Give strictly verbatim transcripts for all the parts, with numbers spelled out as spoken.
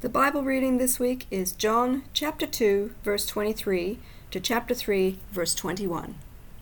The Bible reading this week is John chapter two, verse twenty-three to chapter three, verse twenty-one.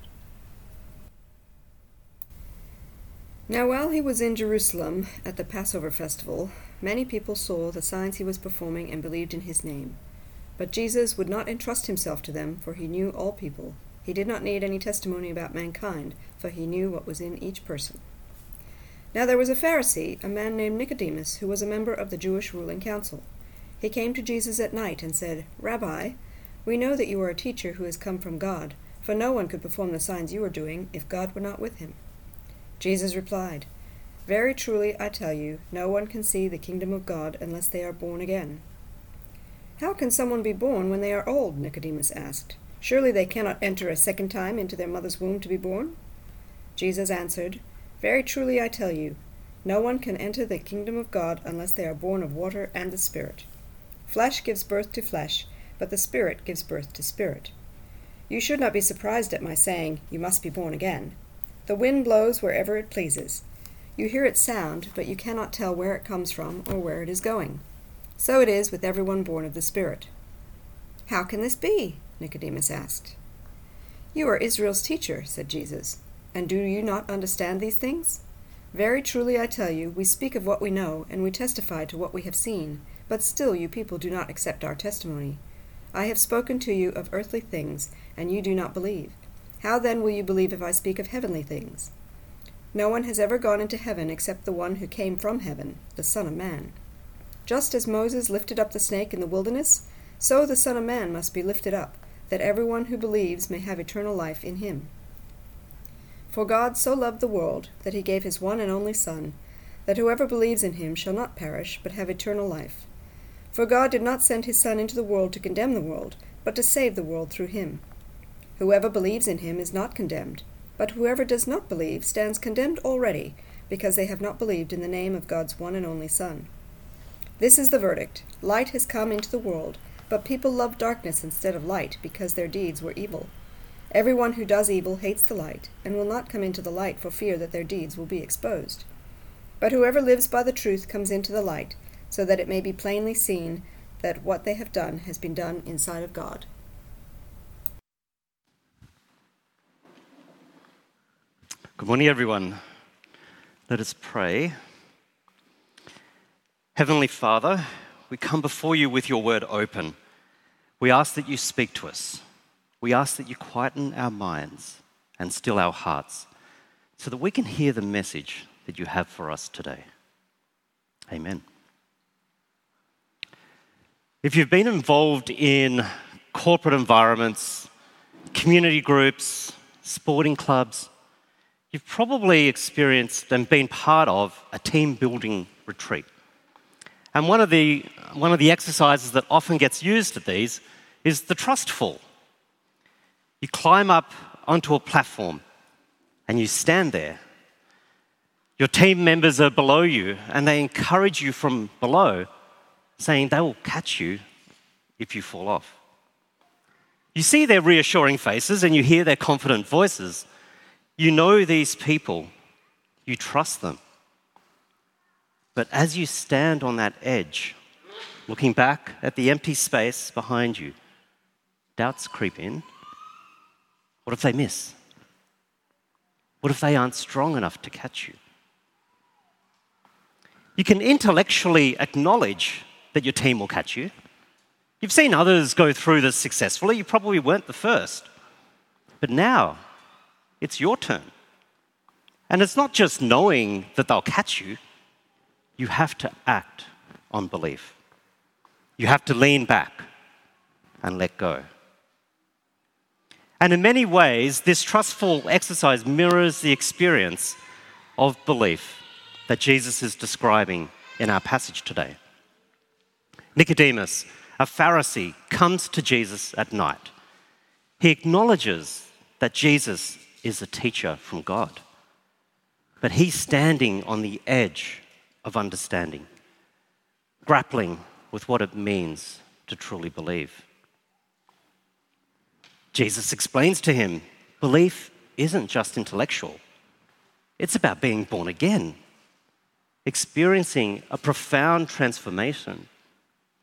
Now while he was in Jerusalem at the Passover festival, many people saw the signs he was performing and believed in his name. But Jesus would not entrust himself to them, for he knew all people. He did not need any testimony about mankind, for he knew what was in each person. Now there was a Pharisee, a man named Nicodemus, who was a member of the Jewish ruling council. He came to Jesus at night and said, "Rabbi, we know that you are a teacher who has come from God, for no one could perform the signs you are doing if God were not with him." Jesus replied, "Very truly I tell you, no one can see the kingdom of God unless they are born again." "How can someone be born when they are old?" Nicodemus asked. "Surely they cannot enter a second time into their mother's womb to be born?" Jesus answered, "Very truly I tell you, no one can enter the kingdom of God unless they are born of water and the Spirit. Flesh gives birth to flesh, but the Spirit gives birth to spirit. You should not be surprised at my saying, 'You must be born again.' The wind blows wherever it pleases. You hear its sound, but you cannot tell where it comes from or where it is going. So it is with everyone born of the Spirit." "How can this be?" Nicodemus asked. "You are Israel's teacher," said Jesus. "And do you not understand these things? Very truly I tell you, we speak of what we know, and we testify to what we have seen, but still you people do not accept our testimony. I have spoken to you of earthly things, and you do not believe. How then will you believe if I speak of heavenly things? No one has ever gone into heaven except the one who came from heaven, the Son of Man. Just as Moses lifted up the snake in the wilderness, so the Son of Man must be lifted up, that everyone who believes may have eternal life in him. For God so loved the world that he gave his one and only Son, that whoever believes in him shall not perish, but have eternal life. For God did not send his Son into the world to condemn the world, but to save the world through him. Whoever believes in him is not condemned, but whoever does not believe stands condemned already, because they have not believed in the name of God's one and only Son. This is the verdict. Light has come into the world, but people love darkness instead of light, because their deeds were evil. Everyone who does evil hates the light, and will not come into the light for fear that their deeds will be exposed. But whoever lives by the truth comes into the light, so that it may be plainly seen that what they have done has been done in sight of God." Good morning, everyone. Let us pray. Heavenly Father, we come before you with your word open. We ask that you speak to us. We ask that you quieten our minds and still our hearts so that we can hear the message that you have for us today. Amen. If you've been involved in corporate environments, community groups, sporting clubs, you've probably experienced and been part of a team building retreat. And one of the, one of the exercises that often gets used at these is the trust fall. You climb up onto a platform and you stand there. Your team members are below you and they encourage you from below, saying they will catch you if you fall off. You see their reassuring faces and you hear their confident voices. You know these people. You trust them. But as you stand on that edge, looking back at the empty space behind you, doubts creep in. What if they miss? What if they aren't strong enough to catch you? You can intellectually acknowledge that your team will catch you. You've seen others go through this successfully. You probably weren't the first. But now, it's your turn. And it's not just knowing that they'll catch you. You have to act on belief. You have to lean back and let go. And in many ways, this trustful exercise mirrors the experience of belief that Jesus is describing in our passage today. Nicodemus, a Pharisee, comes to Jesus at night. He acknowledges that Jesus is a teacher from God, but he's standing on the edge of understanding, grappling with what it means to truly believe. Jesus explains to him, belief isn't just intellectual. It's about being born again, experiencing a profound transformation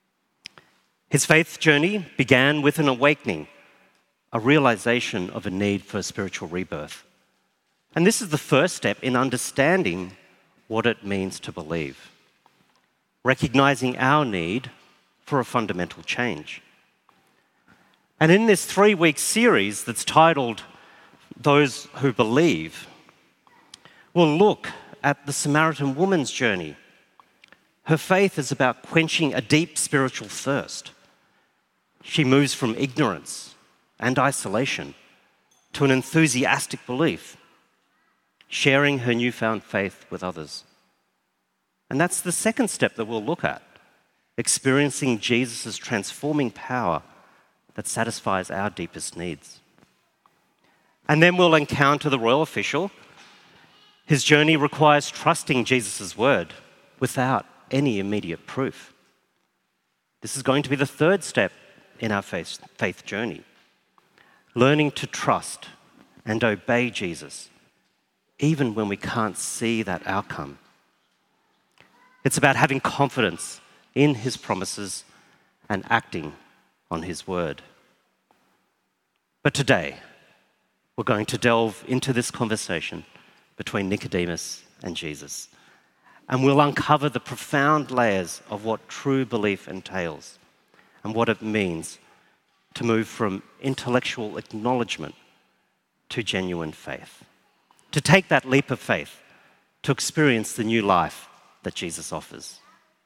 His faith journey began with an awakening, a realization of a need for a spiritual rebirth. And this is the first step in understanding what it means to believe, recognizing our need for a fundamental change. And in this three-week series that's titled Those Who Believe, we'll look at the Samaritan woman's journey. Her faith is about quenching a deep spiritual thirst. She moves from ignorance and isolation to an enthusiastic belief, sharing her newfound faith with others. And that's the second step that we'll look at, experiencing Jesus' transforming power that satisfies our deepest needs. And then we'll encounter the royal official. His journey requires trusting Jesus' word without any immediate proof. This is going to be the third step in our faith, faith journey, learning to trust and obey Jesus, even when we can't see that outcome. It's about having confidence in his promises and acting on his word. But today, we're going to delve into this conversation between Nicodemus and Jesus, and we'll uncover the profound layers of what true belief entails and what it means to move from intellectual acknowledgement to genuine faith, to take that leap of faith, to experience the new life that Jesus offers.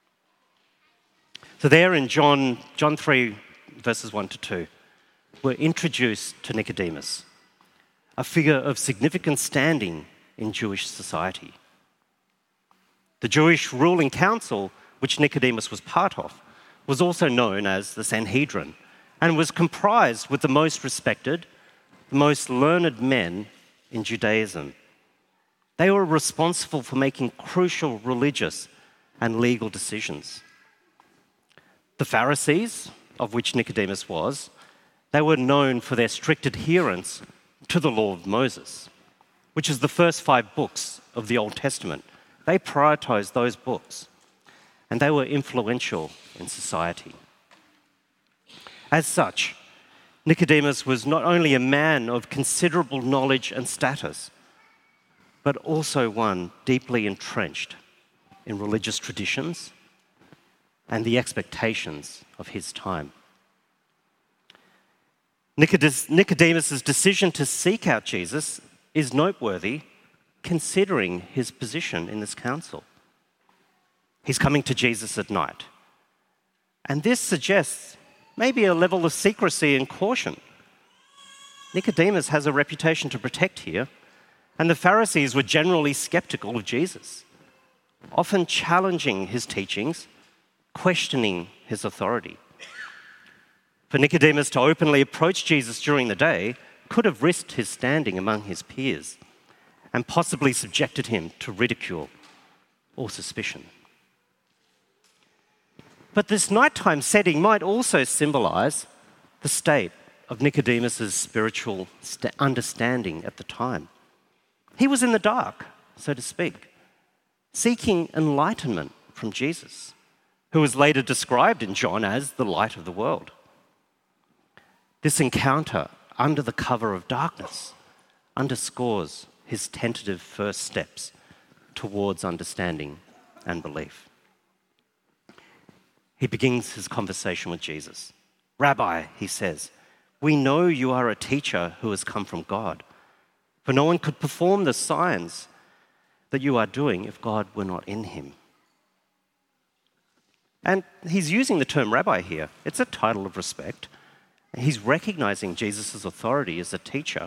So there in John, John three, verses one to two, we're introduced to Nicodemus, a figure of significant standing in Jewish society. The Jewish ruling council, which Nicodemus was part of, was also known as the Sanhedrin and was comprised with the most respected, the most learned men in Judaism. They were responsible for making crucial religious and legal decisions. The Pharisees, of which Nicodemus was, they were known for their strict adherence to the law of Moses, which is the first five books of the Old Testament. They prioritized those books, and they were influential in society. As such, Nicodemus was not only a man of considerable knowledge and status, but also one deeply entrenched in religious traditions and the expectations of his time. Nicodemus' decision to seek out Jesus is noteworthy considering his position in this council. He's coming to Jesus at night. And this suggests maybe a level of secrecy and caution. Nicodemus has a reputation to protect here, and the Pharisees were generally skeptical of Jesus, often challenging his teachings, questioning his authority. For Nicodemus to openly approach Jesus during the day could have risked his standing among his peers and possibly subjected him to ridicule or suspicion. But this nighttime setting might also symbolize the state of Nicodemus' spiritual st- understanding at the time. He was in the dark, so to speak, seeking enlightenment from Jesus, who was later described in John as the light of the world. This encounter under the cover of darkness underscores his tentative first steps towards understanding and belief. He begins his conversation with Jesus. "Rabbi," he says, "we know you are a teacher who has come from God, for no one could perform the signs that you are doing if God were not in him." And he's using the term rabbi here. It's a title of respect. He's recognizing Jesus' authority as a teacher.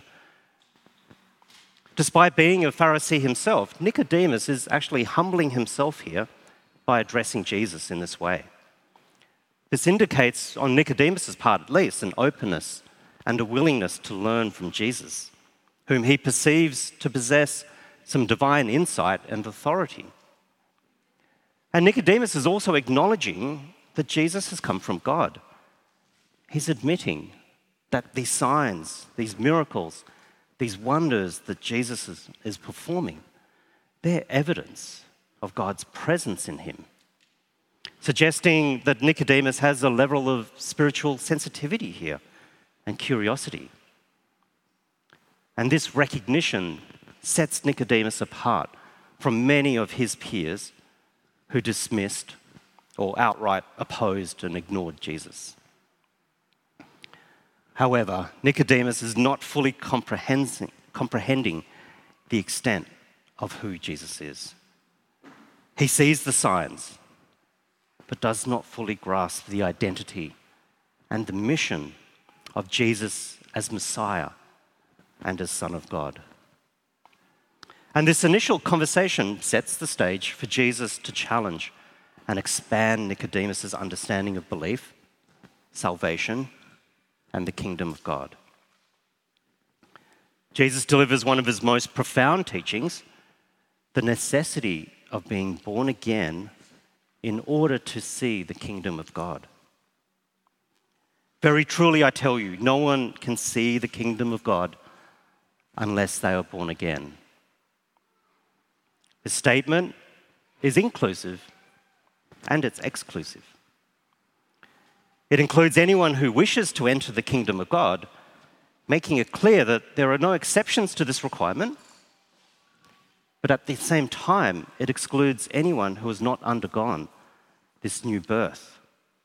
Despite being a Pharisee himself, Nicodemus is actually humbling himself here by addressing Jesus in this way. This indicates, on Nicodemus' part at least, an openness and a willingness to learn from Jesus, whom he perceives to possess some divine insight and authority. And Nicodemus is also acknowledging that Jesus has come from God. He's admitting that these signs, these miracles, these wonders that Jesus is, is performing, they're evidence of God's presence in him. suggesting that Nicodemus has a level of spiritual sensitivity here and curiosity. And this recognition sets Nicodemus apart from many of his peers who dismissed or outright opposed and ignored Jesus. However, Nicodemus is not fully comprehending, comprehending the extent of who Jesus is. He sees the signs, but does not fully grasp the identity and the mission of Jesus as Messiah and as Son of God. And this initial conversation sets the stage for Jesus to challenge and expand Nicodemus' understanding of belief, salvation, and the kingdom of God. Jesus delivers one of his most profound teachings, the necessity of being born again in order to see the kingdom of God. Very truly, I tell you, no one can see the kingdom of God unless they are born again. The statement is inclusive and it's exclusive. It includes anyone who wishes to enter the kingdom of God, making it clear that there are no exceptions to this requirement, but at the same time, it excludes anyone who has not undergone this new birth.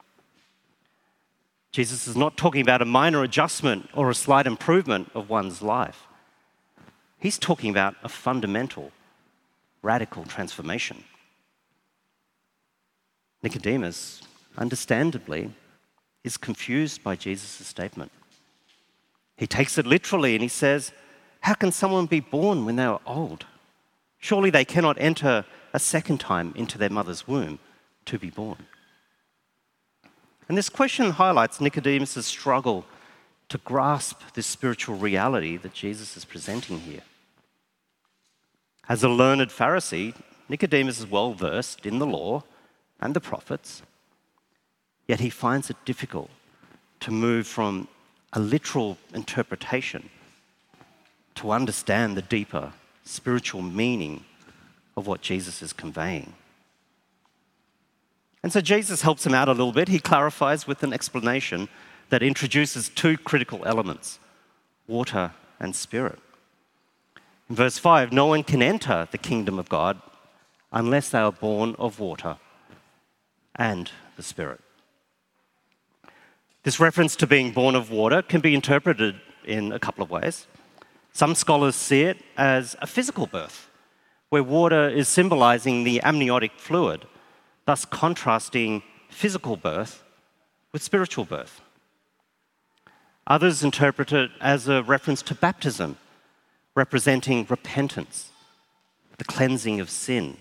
Jesus is not talking about a minor adjustment or a slight improvement of one's life. He's talking about a fundamental, radical transformation. Nicodemus, understandably, is confused by Jesus' statement. He takes it literally and he says, "How can someone be born when they are old? Surely they cannot enter a second time into their mother's womb to be born." And this question highlights Nicodemus' struggle to grasp this spiritual reality that Jesus is presenting here. As a learned Pharisee, Nicodemus is well versed in the law and the prophets, yet he finds it difficult to move from a literal interpretation to understand the deeper spiritual meaning of what Jesus is conveying. And so Jesus helps him out a little bit. He clarifies with an explanation that introduces two critical elements, water and spirit. In verse five, no one can enter the kingdom of God unless they are born of water and the Spirit. This reference to being born of water can be interpreted in a couple of ways. Some scholars see it as a physical birth, where water is symbolizing the amniotic fluid, thus contrasting physical birth with spiritual birth. Others interpret it as a reference to baptism, representing repentance, the cleansing of sin,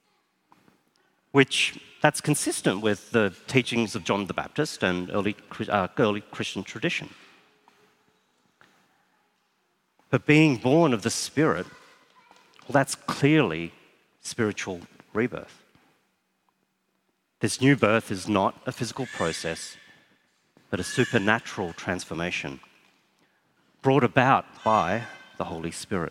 which that's consistent with the teachings of John the Baptist and early, uh, early Christian tradition. But being born of the Spirit, well, that's clearly spiritual rebirth. This new birth is not a physical process, but a supernatural transformation brought about by the Holy Spirit.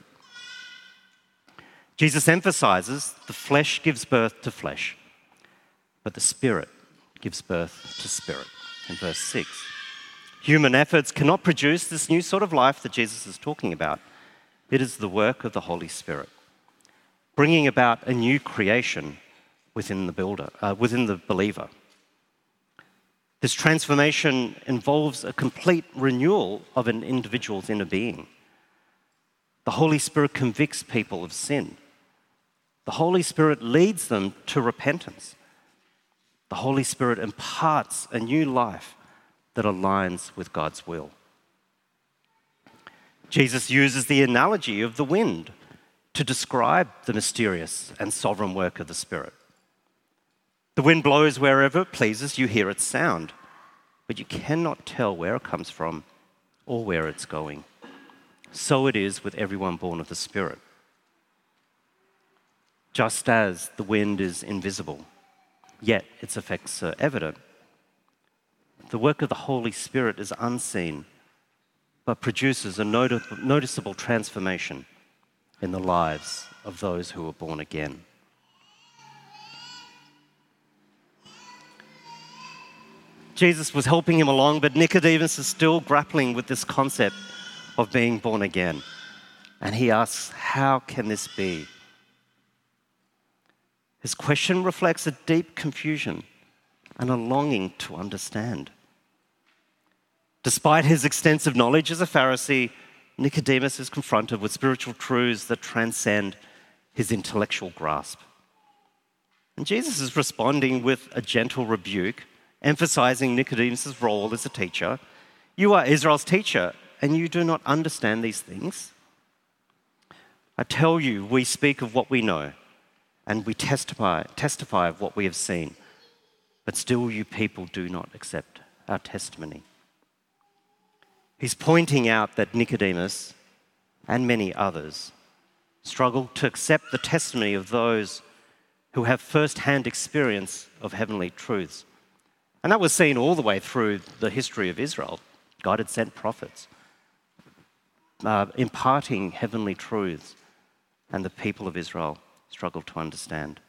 Jesus emphasizes the flesh gives birth to flesh, but the Spirit gives birth to spirit, in verse six. Human efforts cannot produce this new sort of life that Jesus is talking about. It is the work of the Holy Spirit, bringing about a new creation within the builder, uh, within the believer. This transformation involves a complete renewal of an individual's inner being. The Holy Spirit convicts people of sin. The Holy Spirit leads them to repentance. The Holy Spirit imparts a new life that aligns with God's will. Jesus uses the analogy of the wind to describe the mysterious and sovereign work of the Spirit. The wind blows wherever it pleases, you hear its sound, but you cannot tell where it comes from or where it's going. So it is with everyone born of the Spirit. Just as the wind is invisible, yet its effects are evident, the work of the Holy Spirit is unseen, but produces a noti- noticeable transformation in the lives of those who are born again. Jesus was helping him along, but Nicodemus is still grappling with this concept of being born again. And he asks, how can this be? His question reflects a deep confusion and a longing to understand. Despite his extensive knowledge as a Pharisee, Nicodemus is confronted with spiritual truths that transcend his intellectual grasp. And Jesus is responding with a gentle rebuke, emphasizing Nicodemus' role as a teacher. You are Israel's teacher, and you do not understand these things. I tell you, we speak of what we know, and we testify, testify of what we have seen, but still you people do not accept our testimony. He's pointing out that Nicodemus and many others struggle to accept the testimony of those who have first-hand experience of heavenly truths. And that was seen all the way through the history of Israel. God had sent prophets, uh, imparting heavenly truths, and the people of Israel struggled to understand.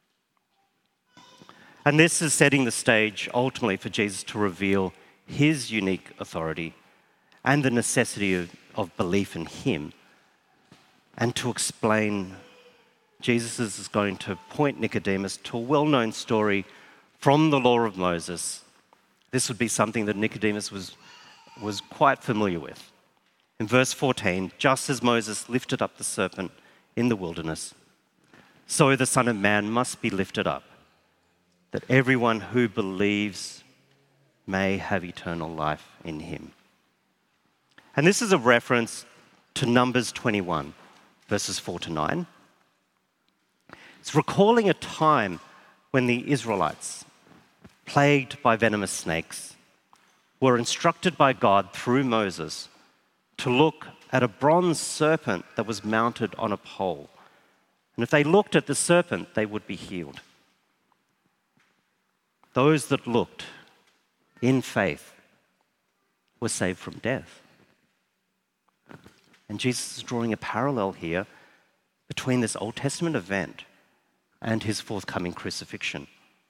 And this is setting the stage ultimately for Jesus to reveal his unique authority and the necessity of, of belief in him, and to explain. Jesus is going to point Nicodemus to a well-known story from the law of Moses. This would be something that Nicodemus was, was quite familiar with. In verse fourteen, just as Moses lifted up the serpent in the wilderness, so the Son of Man must be lifted up, that everyone who believes may have eternal life in him. And this is a reference to Numbers twenty-one, verses four to nine. It's recalling a time when the Israelites, plagued by venomous snakes, were instructed by God through Moses to look at a bronze serpent that was mounted on a pole. And if they looked at the serpent, they would be healed. Those that looked in faith were saved from death. And Jesus is drawing a parallel here between this Old Testament event and his forthcoming crucifixion.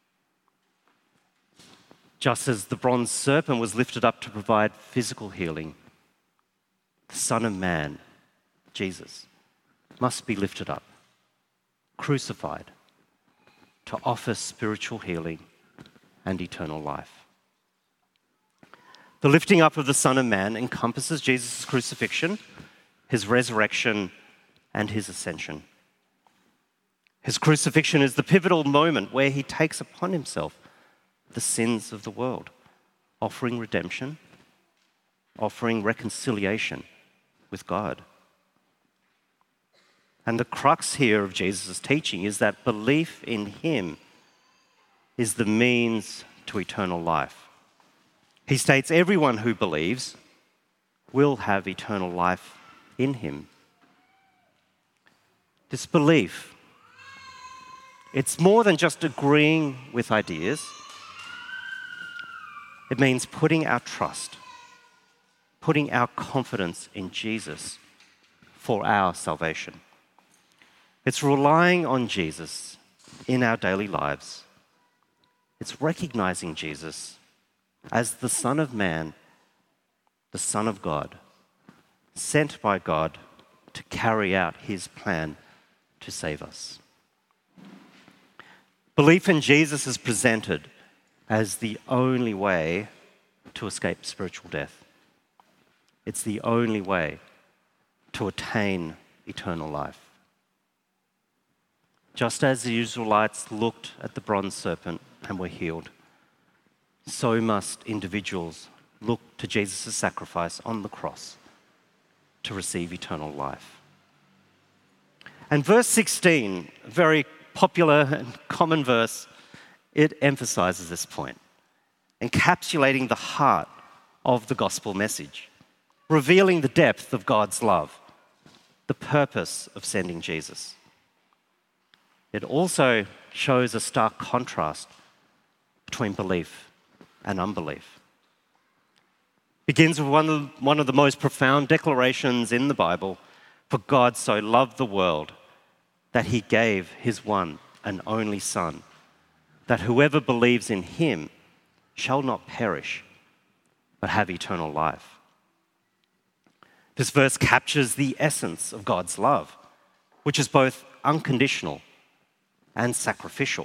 Just as the bronze serpent was lifted up to provide physical healing, the Son of Man, Jesus, must be lifted up, crucified, to offer spiritual healing and eternal life. The lifting up of the Son of Man encompasses Jesus' crucifixion, his resurrection, and his ascension. His crucifixion is the pivotal moment where he takes upon himself the sins of the world, offering redemption, offering reconciliation with God. And the crux here of Jesus' teaching is that belief in him is the means to eternal life. He states everyone who believes will have eternal life in him. This belief, it's more than just agreeing with ideas. It means putting our trust, putting our confidence in Jesus for our salvation. It's relying on Jesus in our daily lives. It's recognizing Jesus as the Son of Man, the Son of God, sent by God to carry out his plan to save us. Belief in Jesus is presented as the only way to escape spiritual death. It's the only way to attain eternal life. Just as the Israelites looked at the bronze serpent and were healed, so must individuals look to Jesus' sacrifice on the cross to receive eternal life. And verse sixteen, a very popular and common verse, it emphasizes this point, encapsulating the heart of the gospel message, revealing the depth of God's love, the purpose of sending Jesus. It also shows a stark contrast between belief and unbelief. It begins with one of, one of the most profound declarations in the Bible: for God so loved the world that he gave his one and only Son, that whoever believes in him shall not perish, but have eternal life. This verse captures the essence of God's love, which is both unconditional and sacrificial.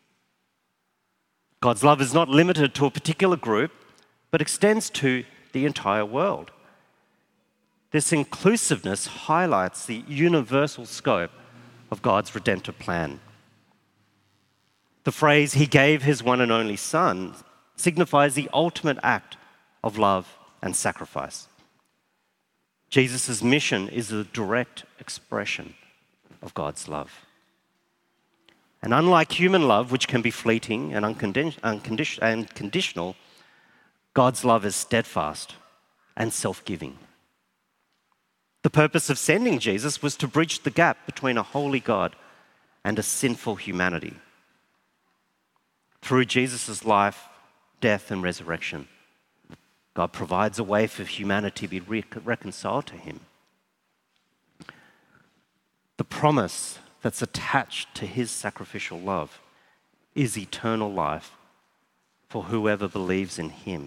God's love is not limited to a particular group, but extends to the entire world. This inclusiveness highlights the universal scope of God's redemptive plan. The phrase, "He gave his one and only Son," signifies the ultimate act of love and sacrifice. Jesus' mission is a direct expression of God's love. And unlike human love, which can be fleeting and, uncondi- uncondi- and conditional, God's love is steadfast and self-giving. The purpose of sending Jesus was to bridge the gap between a holy God and a sinful humanity. Through Jesus' life, death, and resurrection, God provides a way for humanity to be re- reconciled to him. The promise that's attached to his sacrificial love is eternal life for whoever believes in him.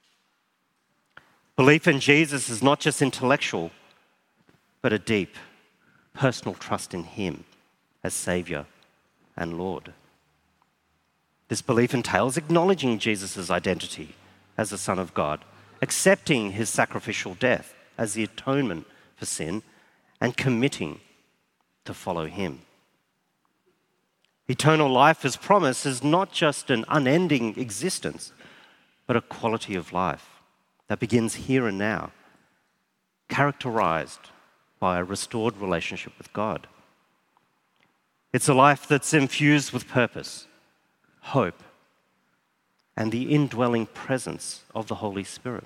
Belief in Jesus is not just intellectual, but a deep, personal trust in him as Saviour and Lord. This belief entails acknowledging Jesus' identity as the Son of God, accepting his sacrificial death as the atonement for sin, and committing to follow him. Eternal life, as promised, is not just an unending existence, but a quality of life that begins here and now, characterized by a restored relationship with God. It's a life that's infused with purpose, hope, and the indwelling presence of the Holy Spirit.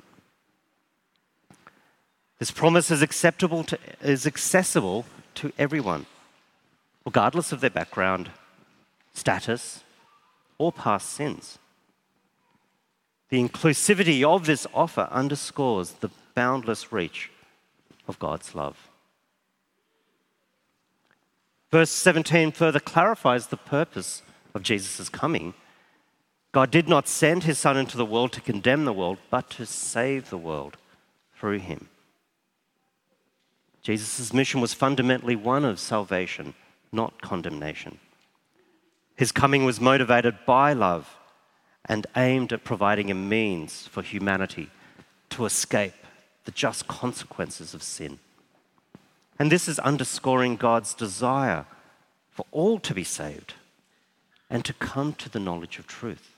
This promise is acceptable to, is accessible to everyone, regardless of their background, status, or past sins. The inclusivity of this offer underscores the boundless reach of God's love. Verse seventeen further clarifies the purpose of Jesus' coming. God did not send his Son into the world to condemn the world, but to save the world through him. Jesus' mission was fundamentally one of salvation, not condemnation. His coming was motivated by love and aimed at providing a means for humanity to escape the just consequences of sin. And this is underscoring God's desire for all to be saved and to come to the knowledge of truth.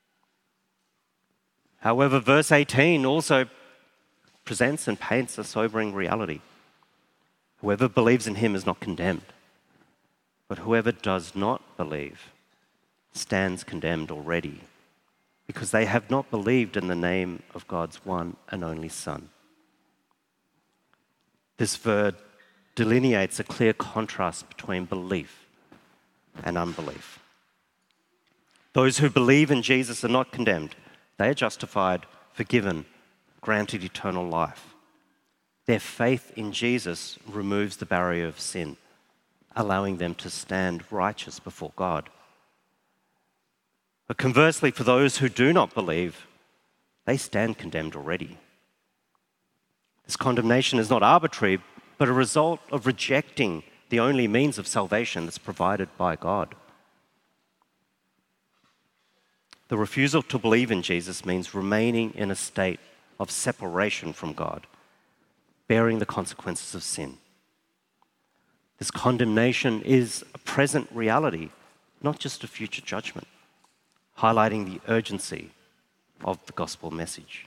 However, verse eighteen also presents and paints a sobering reality. Whoever believes in him is not condemned, but whoever does not believe stands condemned already, because they have not believed in the name of God's one and only Son. This verse delineates a clear contrast between belief and unbelief. Those who believe in Jesus are not condemned. They are justified, forgiven, granted eternal life. Their faith in Jesus removes the barrier of sin, allowing them to stand righteous before God. But conversely, for those who do not believe, they stand condemned already. This condemnation is not arbitrary, but a result of rejecting the only means of salvation that's provided by God. The refusal to believe in Jesus means remaining in a state of separation from God, bearing the consequences of sin. This condemnation is a present reality, not just a future judgment, highlighting the urgency of the gospel message.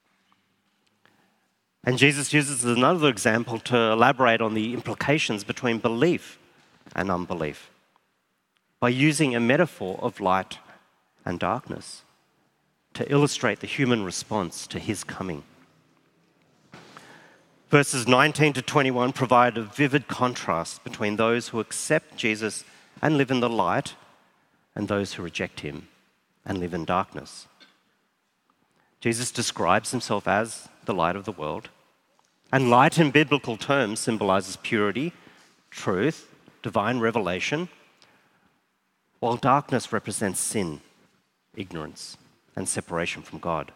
And Jesus uses another example to elaborate on the implications between belief and unbelief by using a metaphor of light and darkness to illustrate the human response to his coming. Verses nineteen to twenty-one provide a vivid contrast between those who accept Jesus and live in the light and those who reject him and live in darkness. Jesus describes himself as the light of the world, and light in biblical terms symbolizes purity, truth, divine revelation, while darkness represents sin, ignorance, and separation from God.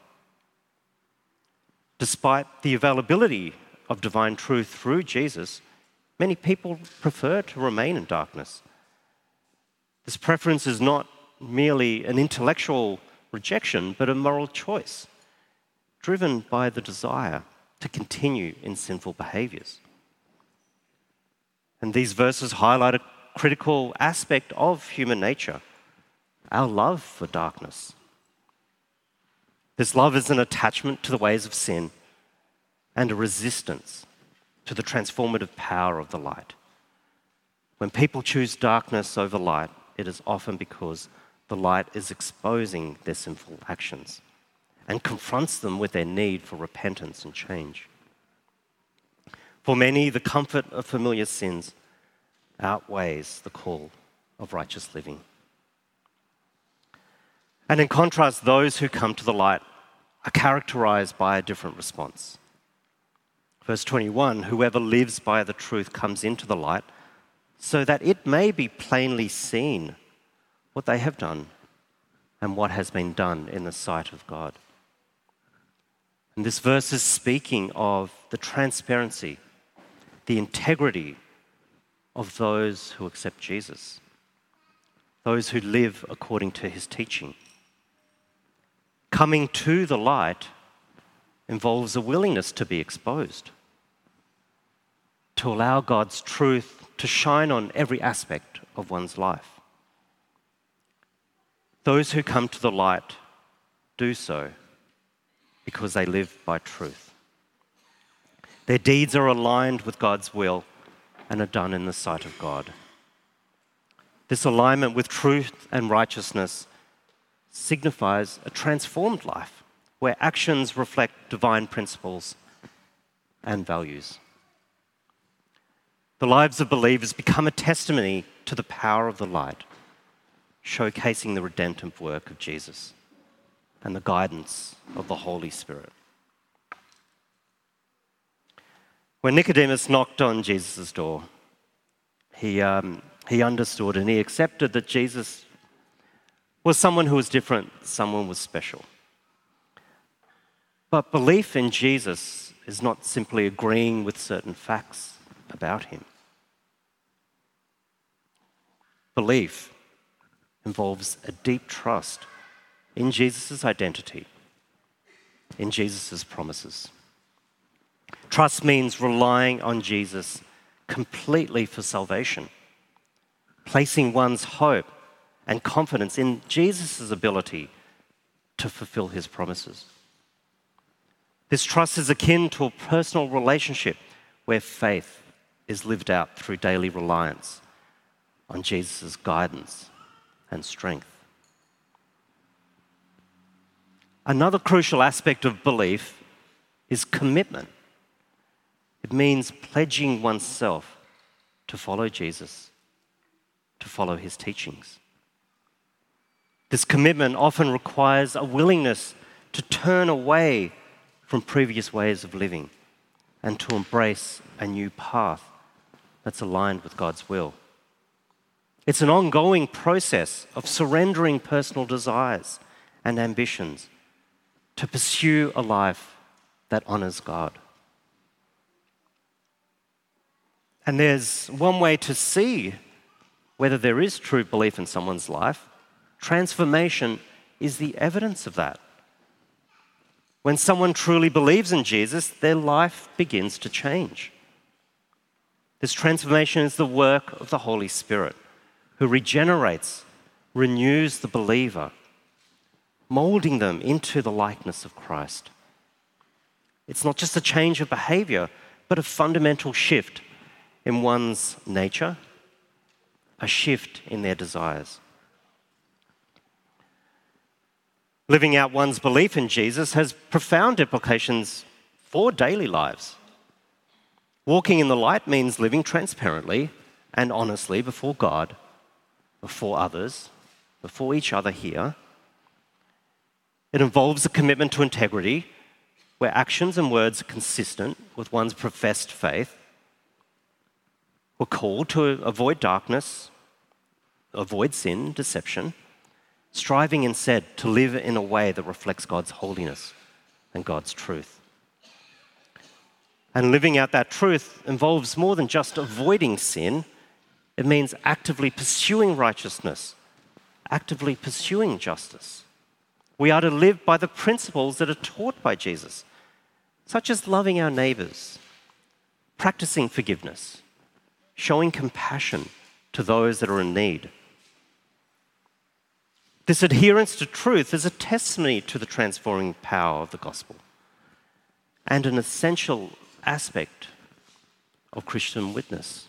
Despite the availability of divine truth through Jesus, many people prefer to remain in darkness. This preference is not merely an intellectual rejection, but a moral choice, driven by the desire to continue in sinful behaviors. And these verses highlight a critical aspect of human nature, our love for darkness. This love is an attachment to the ways of sin and a resistance to the transformative power of the light. When people choose darkness over light, it is often because the light is exposing their sinful actions and confronts them with their need for repentance and change. For many, the comfort of familiar sins outweighs the call of righteous living. And in contrast, those who come to the light are characterized by a different response. Verse twenty-one, whoever lives by the truth comes into the light, so that it may be plainly seen what they have done and what has been done in the sight of God. And this verse is speaking of the transparency, the integrity of those who accept Jesus, those who live according to his teaching. Coming to the light involves a willingness to be exposed, to allow God's truth to shine on every aspect of one's life. Those who come to the light do so because they live by truth. Their deeds are aligned with God's will and are done in the sight of God. This alignment with truth and righteousness signifies a transformed life where actions reflect divine principles and values. The lives of believers become a testimony to the power of the light, showcasing the redemptive work of Jesus and the guidance of the Holy Spirit. When Nicodemus knocked on Jesus' door, he, um, he understood and he accepted that Jesus was someone who was different, someone was special. But belief in Jesus is not simply agreeing with certain facts about him. Belief involves a deep trust in Jesus' identity, in Jesus' promises. Trust means relying on Jesus completely for salvation, placing one's hope and confidence in Jesus' ability to fulfill his promises. This trust is akin to a personal relationship where faith is lived out through daily reliance on Jesus' guidance and strength. Another crucial aspect of belief is commitment. It means pledging oneself to follow Jesus, to follow his teachings. This commitment often requires a willingness to turn away from previous ways of living and to embrace a new path that's aligned with God's will. It's an ongoing process of surrendering personal desires and ambitions to pursue a life that honors God. And there's one way to see whether there is true belief in someone's life. Transformation is the evidence of that. When someone truly believes in Jesus, their life begins to change. This transformation is the work of the Holy Spirit, who regenerates, renews the believer, molding them into the likeness of Christ. It's not just a change of behavior, but a fundamental shift in one's nature, a shift in their desires. Living out one's belief in Jesus has profound implications for daily lives. Walking in the light means living transparently and honestly before God, before others, before each other here. It involves a commitment to integrity, where actions and words are consistent with one's professed faith. We're called to avoid darkness, avoid sin, deception, striving instead to live in a way that reflects God's holiness and God's truth. And living out that truth involves more than just avoiding sin. It means actively pursuing righteousness, actively pursuing justice. We are to live by the principles that are taught by Jesus, such as loving our neighbors, practicing forgiveness, showing compassion to those that are in need. This adherence to truth is a testimony to the transforming power of the gospel and an essential aspect of Christian witness.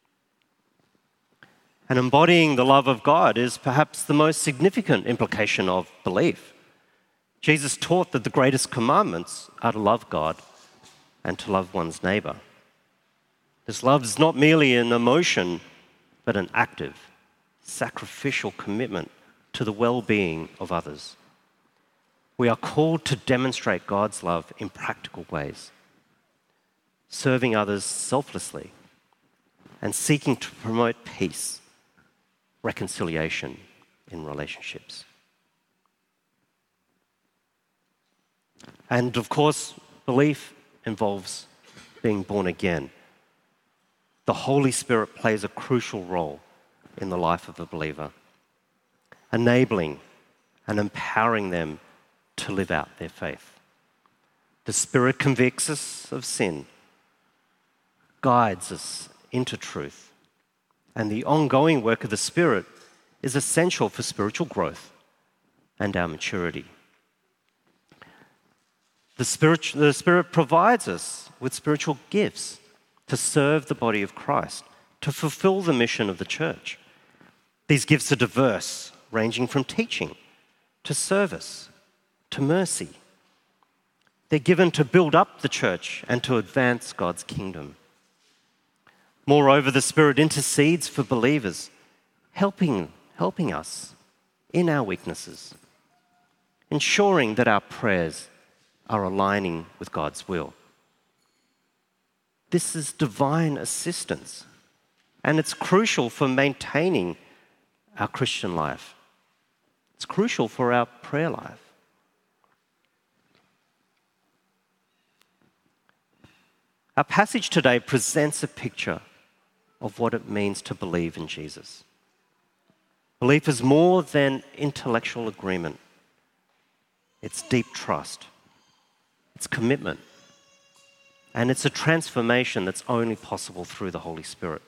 And embodying the love of God is perhaps the most significant implication of belief. Jesus taught that the greatest commandments are to love God and to love one's neighbor. This love is not merely an emotion, but an active, sacrificial commitment to the well-being of others. We are called to demonstrate God's love in practical ways, serving others selflessly and seeking to promote peace, reconciliation in relationships. And of course, belief involves being born again. The Holy Spirit plays a crucial role in the life of a believer, enabling and empowering them to live out their faith. The Spirit convicts us of sin, guides us into truth, and the ongoing work of the Spirit is essential for spiritual growth and our maturity. The Spirit, the Spirit provides us with spiritual gifts to serve the body of Christ, to fulfill the mission of the church. These gifts are diverse, ranging from teaching to service to mercy. They're given to build up the church and to advance God's kingdom. Moreover, the Spirit intercedes for believers, helping, helping us in our weaknesses, ensuring that our prayers are aligning with God's will. This is divine assistance, and it's crucial for maintaining our Christian life. It's crucial for our prayer life. Our passage today presents a picture of what it means to believe in Jesus. Belief is more than intellectual agreement. It's deep trust. It's commitment. And it's a transformation that's only possible through the Holy Spirit.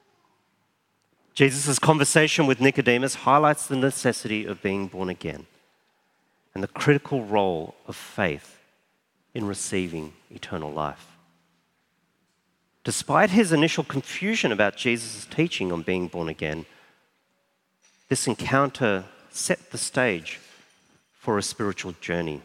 Jesus' conversation with Nicodemus highlights the necessity of being born again and the critical role of faith in receiving eternal life. Despite his initial confusion about Jesus' teaching on being born again, this encounter set the stage for a spiritual journey.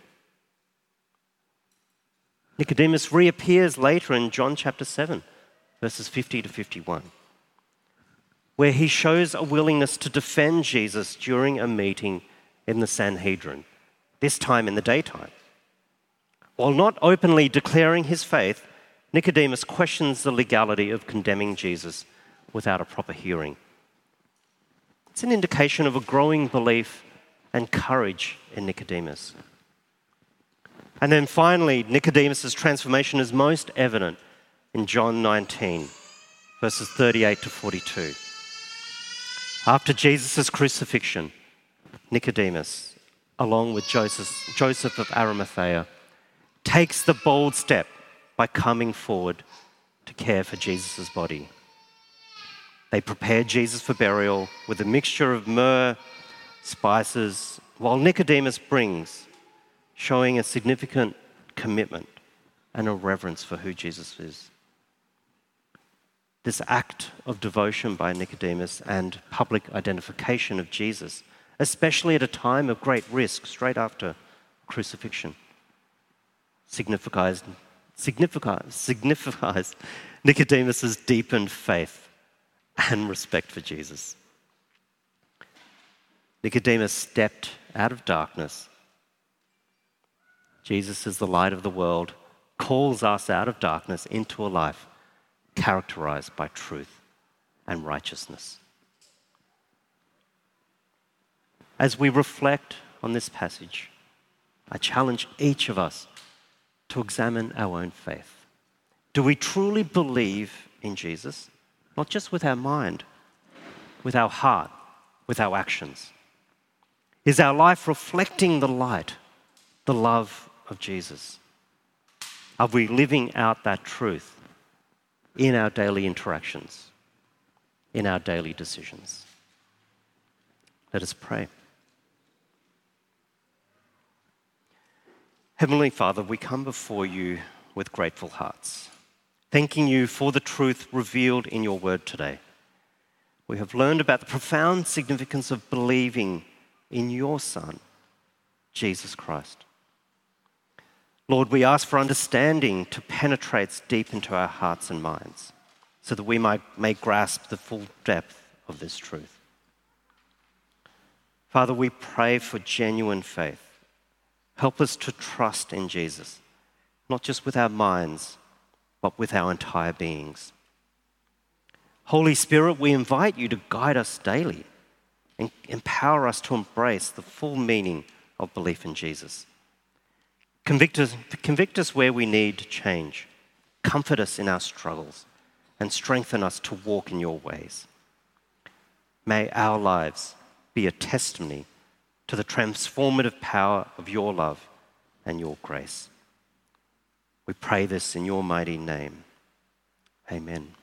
Nicodemus reappears later in John chapter seven, verses fifty to fifty-one, where he shows a willingness to defend Jesus during a meeting in the Sanhedrin, this time in the daytime. While not openly declaring his faith, Nicodemus questions the legality of condemning Jesus without a proper hearing. It's an indication of a growing belief and courage in Nicodemus. And then finally, Nicodemus' transformation is most evident in John nineteen, verses thirty-eight to forty-two. After Jesus' crucifixion, Nicodemus, along with Joseph, Joseph of Arimathea, takes the bold step by coming forward to care for Jesus' body. They prepare Jesus for burial with a mixture of myrrh, spices, while Nicodemus brings, showing a significant commitment and a reverence for who Jesus is. This act of devotion by Nicodemus and public identification of Jesus, especially at a time of great risk straight after crucifixion, signifies, signifies, signifies Nicodemus' deepened faith and respect for Jesus. Nicodemus stepped out of darkness. Jesus is the light of the world, calls us out of darkness into a life characterized by truth and righteousness. as we reflect on this passage, I challenge each of us to examine our own faith. Do we truly believe in Jesus? Not just with our mind, with our heart, with our actions. Is our life reflecting the light, the love of Jesus? Are we living out that truth in our daily interactions, in our daily decisions? Let us pray. Heavenly Father, we come before you with grateful hearts, thanking you for the truth revealed in your word today. We have learned about the profound significance of believing in your Son, Jesus Christ. Lord, we ask for understanding to penetrate deep into our hearts and minds so that we might, may grasp the full depth of this truth. Father, we pray for genuine faith. Help us to trust in Jesus, not just with our minds, but with our entire beings. Holy Spirit, we invite you to guide us daily and empower us to embrace the full meaning of belief in Jesus. Convict us, convict us where we need change. Comfort us in our struggles and strengthen us to walk in your ways. May our lives be a testimony to the transformative power of your love and your grace. We pray this in your mighty name. Amen.